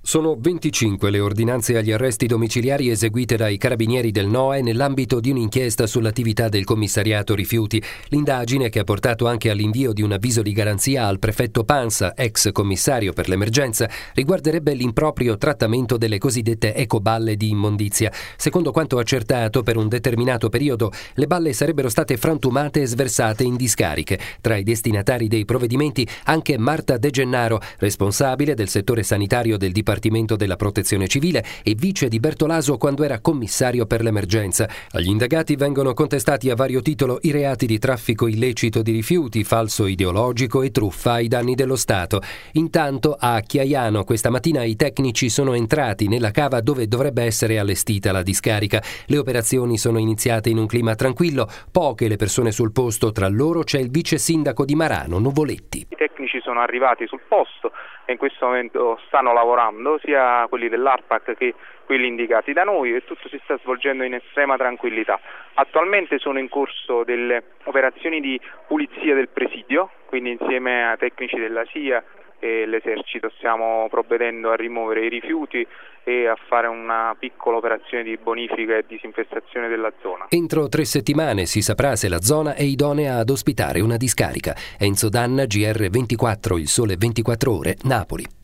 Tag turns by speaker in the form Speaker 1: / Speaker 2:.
Speaker 1: Sono 25 le ordinanze agli arresti domiciliari eseguite dai carabinieri del NOE nell'ambito di un'inchiesta sull'attività del commissariato rifiuti. L'indagine, che ha portato anche all'invio di un avviso di garanzia al prefetto Pansa, ex commissario per l'emergenza, riguarderebbe l'improprio trattamento delle cosiddette ecoballe di immondizia. Secondo quanto accertato, per un determinato periodo le balle sarebbero state frantumate e sversate in discariche. Tra i destinatari dei provvedimenti anche Marta De Gennaro, responsabile del settore sanitario del Dipartimento della Protezione Civile e vice di Bertolaso quando era commissario per l'emergenza. Agli indagati vengono contestati a vario titolo i reati di traffico illecito di rifiuti, falso ideologico e truffa ai danni dello Stato. Intanto a Chiaiano questa mattina i tecnici sono entrati nella cava dove dovrebbe essere allestita la discarica. Le operazioni sono iniziate in un clima tranquillo, poche le persone sul posto, tra loro c'è il vice sindaco di Marano, Nuvoletti.
Speaker 2: I tecnici sono arrivati sul posto e in questo momento stanno lavorando, sia quelli dell'ARPAC che quelli indicati da noi, e tutto si sta svolgendo in estrema tranquillità. Attualmente sono in corso delle operazioni di pulizia del presidio, quindi insieme a tecnici della SIA e l'esercito stiamo provvedendo a rimuovere i rifiuti e a fare una piccola operazione di bonifica e disinfestazione della zona.
Speaker 1: Entro 3 settimane si saprà se la zona è idonea ad ospitare una discarica. Enzo Danna, GR24, Il Sole 24 Ore, Napoli.